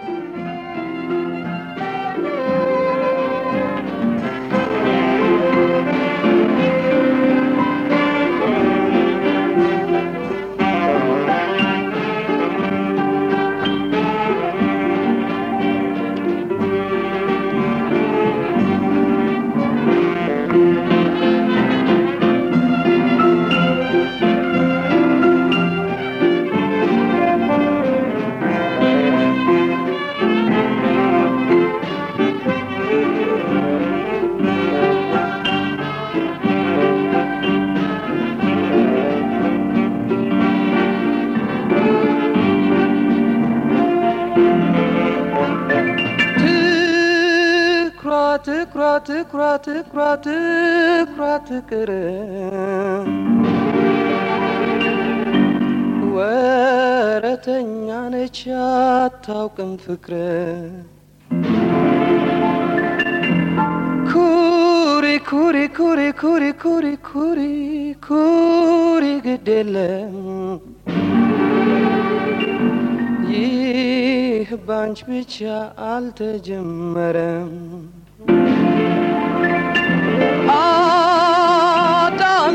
ትቅር ወረተኛ ነች አታውቅም ፍቅር ኩሪ ኩሪ ኩሪ ኩሪ ኩሪ ኩሪ ኩሪ ግድ የለም ይህ ባንቺ ብቻ አልተጀመረም አዳም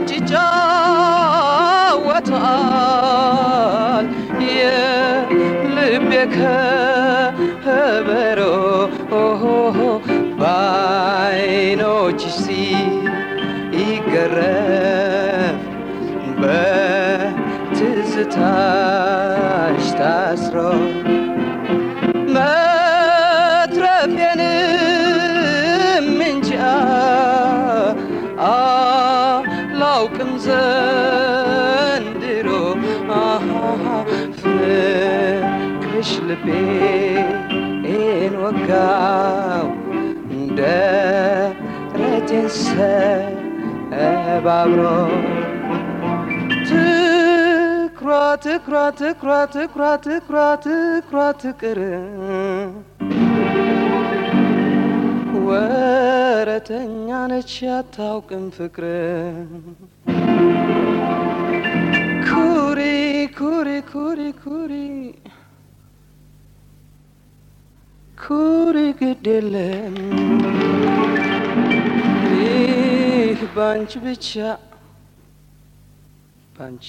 ይጫወታል የልቤ ከበሮ በዓይኖችሽ ሲገረፍ በትዝታሽ ታስሮ መትረፌንም እንጃ አላውቅም ዘንድሮ ፍቅርሽ ልቤን ወጋው ደረቴን ሰባብሮ ትኩራ ትቅር ወረተኛ ነች አታውቅም ፍቅር ኩሪ ኩሪ ኩሪ ኩሪ ኩሪ ግድ የለም ይህ ባንቺ ብቻ ባንቺ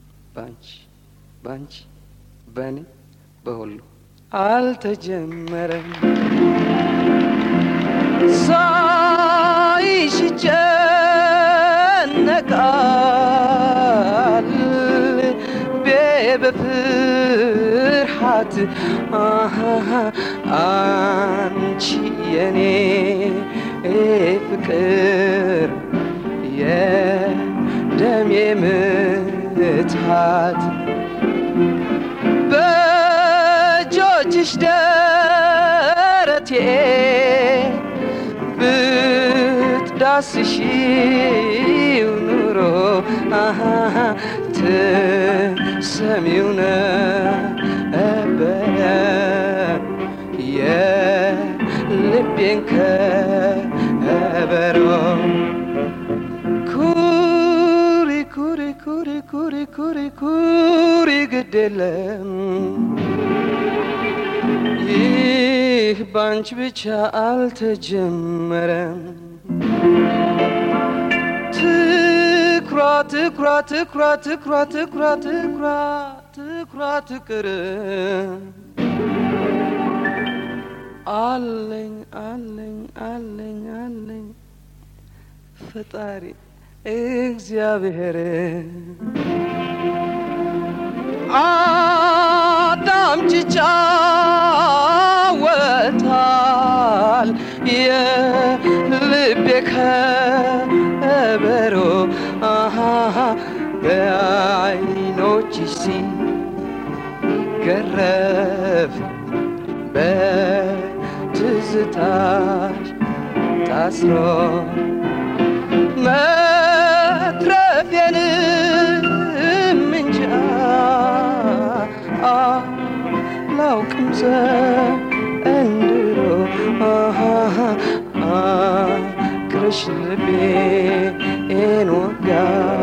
በኔ በሁሉ አልተጀመረም ሳይሽ ጨነቃል በፍርሃት አንቺ የኔ ፍቅር የደሜ ምትሃት በእጆችሽ ደረቴ ብትዳስሺው ኑሮ ትሰሚው ነበረ የልቤን ከበሮ ኩሪ ኩሪ ኩሪ ኩሪ ኩሪ ኩሪ ግድ የለም ይህ ባንቺ ብቻ አልተጀመረም ትኩራ ትቅር አለኝ ፈጣሪ እግዚአብሔር አዳም ይጫወታል የልቤ ከበሮ በዓይኖችሽ ሲገረፍ በትዝታሽ ታስሮ መትረፌንም እንጃ አላውቅም ዘንድሮ ፍቅርሽ ልቤን ወጋው